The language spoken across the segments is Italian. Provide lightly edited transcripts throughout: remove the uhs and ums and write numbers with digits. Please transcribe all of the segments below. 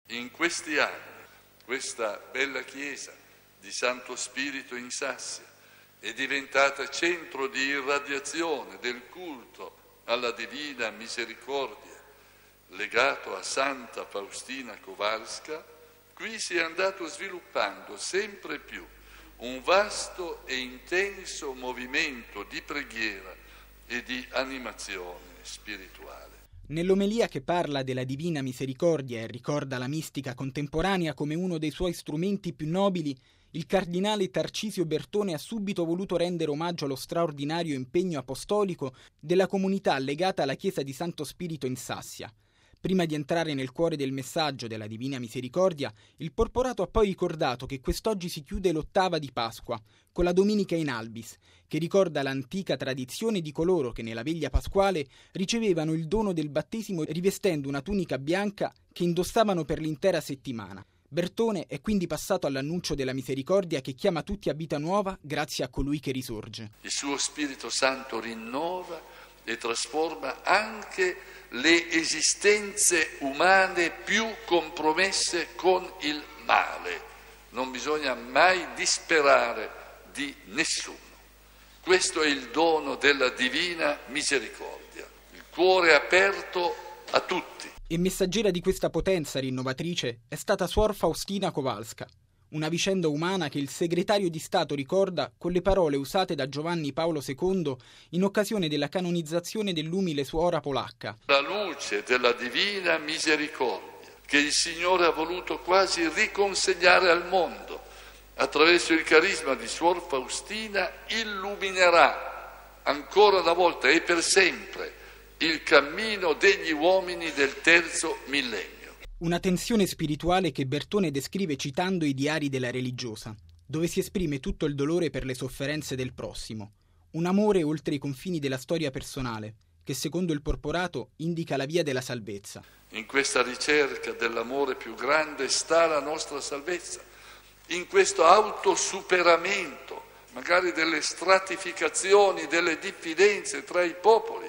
In questi anni, questa bella chiesa di Santo Spirito in Sassia è diventata centro di irradiazione del culto alla Divina Misericordia, legato a Santa Faustina Kowalska. Qui si è andato sviluppando sempre più un vasto e intenso movimento di preghiera e di animazione spirituale. Nell'omelia che parla della Divina Misericordia e ricorda la mistica contemporanea come uno dei suoi strumenti più nobili, il cardinale Tarcisio Bertone ha subito voluto rendere omaggio allo straordinario impegno apostolico della comunità legata alla Chiesa di Santo Spirito in Sassia. Prima di entrare nel cuore del messaggio della Divina Misericordia, il Porporato ha poi ricordato che quest'oggi si chiude l'ottava di Pasqua, con la Domenica in Albis, che ricorda l'antica tradizione di coloro che nella veglia pasquale ricevevano il dono del battesimo rivestendo una tunica bianca che indossavano per l'intera settimana. Bertone è quindi passato all'annuncio della misericordia che chiama tutti a vita nuova grazie a colui che risorge. Il suo Spirito Santo rinnova e trasforma anche le esistenze umane più compromesse con il male. Non bisogna mai disperare di nessuno. Questo è il dono della Divina Misericordia, il cuore aperto a tutti. E messaggera di questa potenza rinnovatrice è stata Suor Faustina Kowalska, una vicenda umana che il segretario di Stato ricorda con le parole usate da Giovanni Paolo II in occasione della canonizzazione dell'umile suora polacca. La luce della Divina Misericordia che il Signore ha voluto quasi riconsegnare al mondo attraverso il carisma di Suor Faustina illuminerà ancora una volta e per sempre il cammino degli uomini del terzo millennio. Una tensione spirituale che Bertone descrive citando i diari della religiosa, dove si esprime tutto il dolore per le sofferenze del prossimo. Un amore oltre i confini della storia personale, che secondo il Porporato indica la via della salvezza. In questa ricerca dell'amore più grande sta la nostra salvezza, in questo autosuperamento, magari delle stratificazioni, delle diffidenze tra i popoli,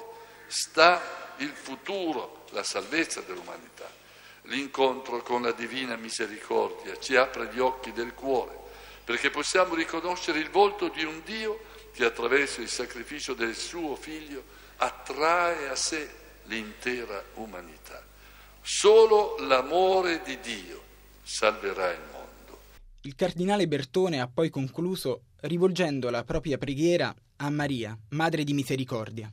sta il futuro, la salvezza dell'umanità. L'incontro con la Divina Misericordia ci apre gli occhi del cuore, perché possiamo riconoscere il volto di un Dio che attraverso il sacrificio del suo Figlio attrae a sé l'intera umanità. Solo l'amore di Dio salverà il mondo. Il cardinale Bertone ha poi concluso rivolgendo la propria preghiera a Maria, Madre di Misericordia.